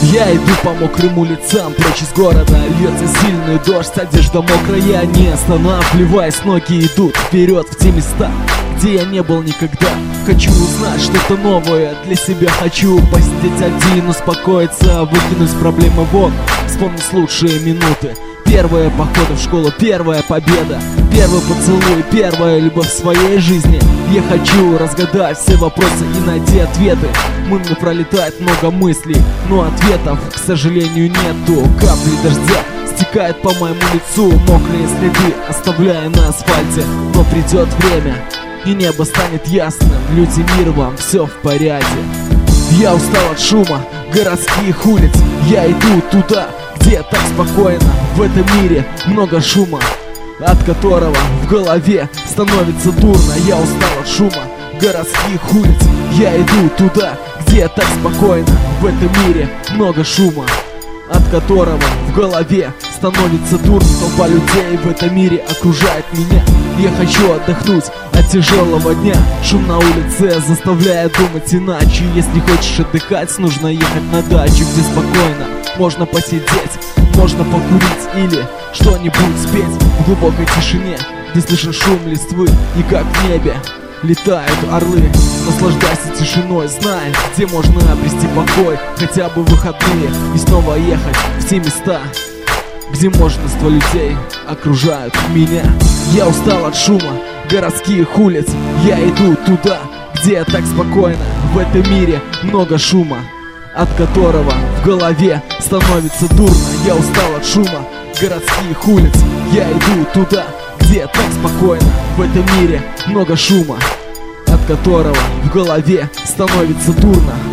Я иду по мокрым улицам, прочь из города. Льется сильный дождь, одежда мокрая. Не останавливаясь, ноги идут вперед в те места, где я не был никогда. Хочу узнать что-то новое для себя. Хочу посидеть один, успокоиться, выкинуть проблемы вон, вспомнить лучшие минуты. Первые походы в школу, первая победа, первый поцелуй, первая любовь в своей жизни. Я хочу разгадать все вопросы и найти ответы. Мимо пролетает много мыслей, но ответов, к сожалению, нету. Капли дождя стекают по моему лицу, мокрые следы оставляя на асфальте. Но придет время, и небо станет ясным. Люди, мир вам, все в порядке. Я устал от шума городских улиц. Я иду туда, где так спокойно. В этом мире много шума, от которого в голове становится дурно. Я устал от шума городских улиц. Я иду туда, где так спокойно. В этом мире много шума, от которого в голове становится дурно. Толпа людей в этом мире окружает меня. Я хочу отдохнуть от тяжелого дня. Шум на улице заставляет думать иначе. Если хочешь отдыхать, нужно ехать на дачу, где спокойно можно посидеть, можно покурить или что-нибудь спеть. В глубокой тишине, где слышен шум листвы, и как в небе летают орлы. Наслаждайся тишиной, знай, где можно обрести покой, хотя бы в выходные, и снова ехать в те места, где множество людей окружают меня. Я устал от шума городских улиц. Я иду туда, где так спокойно. В этом мире много шума, от которого в голове становится дурно. Я устал от шума городских улиц. Я иду туда, где так спокойно. В этом мире много шума, от которого в голове становится дурно.